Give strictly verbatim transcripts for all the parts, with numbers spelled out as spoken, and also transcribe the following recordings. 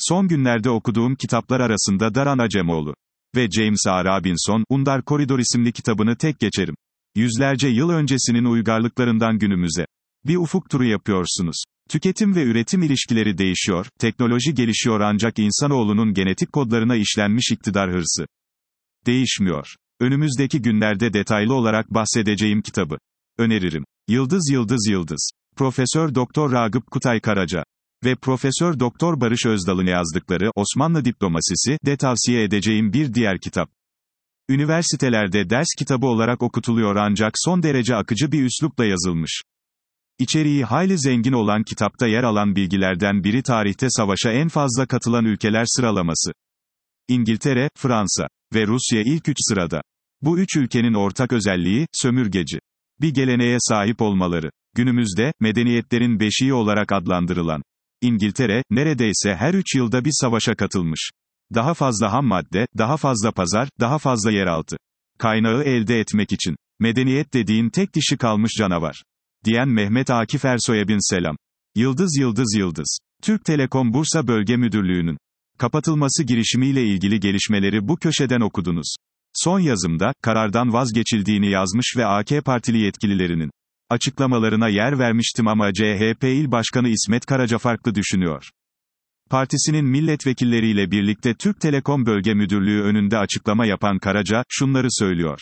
Son günlerde okuduğum kitaplar arasında Daran Acemoğlu ve James A. Robinson, Undar Koridor isimli kitabını tek geçerim. Yüzlerce yıl öncesinin uygarlıklarından günümüze bir ufuk turu yapıyorsunuz. Tüketim ve üretim ilişkileri değişiyor, teknoloji gelişiyor ancak insanoğlunun genetik kodlarına işlenmiş iktidar hırsı değişmiyor. Önümüzdeki günlerde detaylı olarak bahsedeceğim kitabı öneririm. Yıldız Yıldız Yıldız. Profesör Doktor Ragıp Kutay Karaca ve Profesör Doktor Barış Özdal'ın yazdıkları Osmanlı Diplomasisi de tavsiye edeceğim bir diğer kitap. Üniversitelerde ders kitabı olarak okutuluyor ancak son derece akıcı bir üslupla yazılmış. İçeriği hayli zengin olan kitapta yer alan bilgilerden biri tarihte savaşa en fazla katılan ülkeler sıralaması. İngiltere, Fransa ve Rusya ilk üç sırada. Bu üç ülkenin ortak özelliği, sömürgeci bir geleneğe sahip olmaları. Günümüzde, medeniyetlerin beşiği olarak adlandırılan İngiltere, neredeyse her üç yılda bir savaşa katılmış. Daha fazla ham madde, daha fazla pazar, daha fazla yeraltı kaynağı elde etmek için. Medeniyet dediğin tek dişi kalmış canavar. Diyen Mehmet Akif Ersoy'a bin selam. Yıldız Yıldız Yıldız. Türk Telekom Bursa Bölge Müdürlüğü'nün kapatılması girişimiyle ilgili gelişmeleri bu köşeden okudunuz. Son yazımda, karardan vazgeçildiğini yazmış ve A K Partili yetkililerinin açıklamalarına yer vermiştim ama C H P İl Başkanı İsmet Karaca farklı düşünüyor. Partisinin milletvekilleriyle birlikte Türk Telekom Bölge Müdürlüğü önünde açıklama yapan Karaca, şunları söylüyor.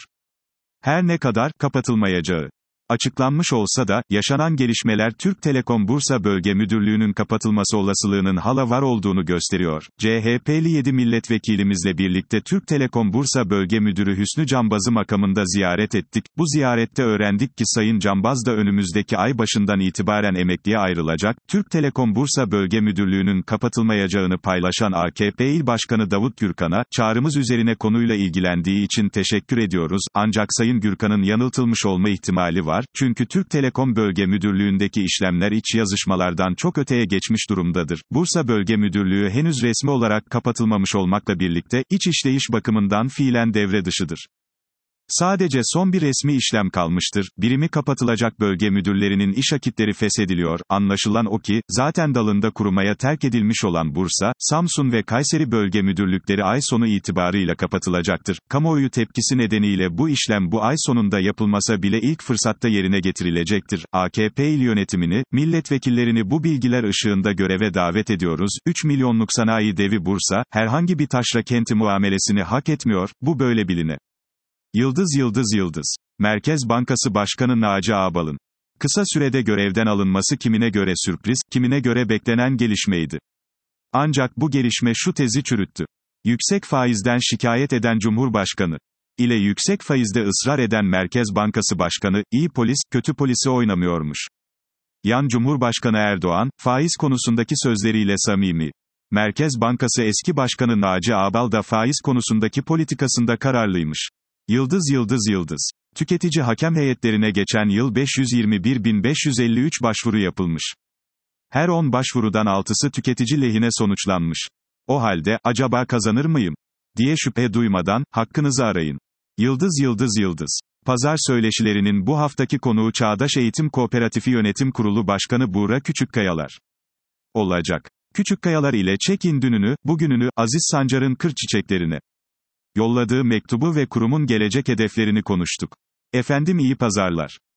Her ne kadar kapatılmayacağı açıklanmış olsa da, yaşanan gelişmeler Türk Telekom Bursa Bölge Müdürlüğü'nün kapatılması olasılığının hala var olduğunu gösteriyor. C H P'li yedi milletvekilimizle birlikte Türk Telekom Bursa Bölge Müdürü Hüsnü Cambaz'ı makamında ziyaret ettik. Bu ziyarette öğrendik ki Sayın Cambaz da önümüzdeki ay başından itibaren emekliye ayrılacak. Türk Telekom Bursa Bölge Müdürlüğü'nün kapatılmayacağını paylaşan A K P İl Başkanı Davut Gürkan'a, çağrımız üzerine konuyla ilgilendiği için teşekkür ediyoruz, ancak Sayın Gürkan'ın yanıltılmış olma ihtimali var. Çünkü Türk Telekom Bölge Müdürlüğü'ndeki işlemler iç yazışmalardan çok öteye geçmiş durumdadır. Bursa Bölge Müdürlüğü henüz resmi olarak kapatılmamış olmakla birlikte, iç işleyiş bakımından fiilen devre dışıdır. Sadece son bir resmi işlem kalmıştır. Birimi kapatılacak bölge müdürlerinin iş akitleri feshediliyor. Anlaşılan o ki, zaten dalında kurumaya terk edilmiş olan Bursa, Samsun ve Kayseri bölge müdürlükleri ay sonu itibarıyla kapatılacaktır. Kamuoyu tepkisi nedeniyle bu işlem bu ay sonunda yapılmasa bile ilk fırsatta yerine getirilecektir. A K P il yönetimini, milletvekillerini bu bilgiler ışığında göreve davet ediyoruz. üç milyonluk sanayi devi Bursa, herhangi bir taşra kenti muamelesini hak etmiyor, bu böyle biline. Yıldız Yıldız Yıldız. Merkez Bankası Başkanı Naci Ağbal'ın kısa sürede görevden alınması kimine göre sürpriz, kimine göre beklenen gelişmeydi. Ancak bu gelişme şu tezi çürüttü. Yüksek faizden şikayet eden Cumhurbaşkanı ile yüksek faizde ısrar eden Merkez Bankası Başkanı, iyi polis, kötü polisi oynamıyormuş. Yan Cumhurbaşkanı Erdoğan, faiz konusundaki sözleriyle samimi. Merkez Bankası eski başkanı Naci Ağbal da faiz konusundaki politikasında kararlıymış. Yıldız Yıldız Yıldız. Tüketici hakem heyetlerine geçen yıl beş yüz yirmi bir bin beş yüz elli üç başvuru yapılmış. Her on başvurudan altısı tüketici lehine sonuçlanmış. O halde, acaba kazanır mıyım diye şüphe duymadan, hakkınızı arayın. Yıldız Yıldız Yıldız. Pazar söyleşilerinin bu haftaki konuğu Çağdaş Eğitim Kooperatifi Yönetim Kurulu Başkanı Buğra Küçükkayalar olacak. Küçükkayalar ile Çekin dününü, bugününü, Aziz Sancar'ın kır çiçeklerine yolladığı mektubu ve kurumun gelecek hedeflerini konuştuk. Efendim iyi pazarlar.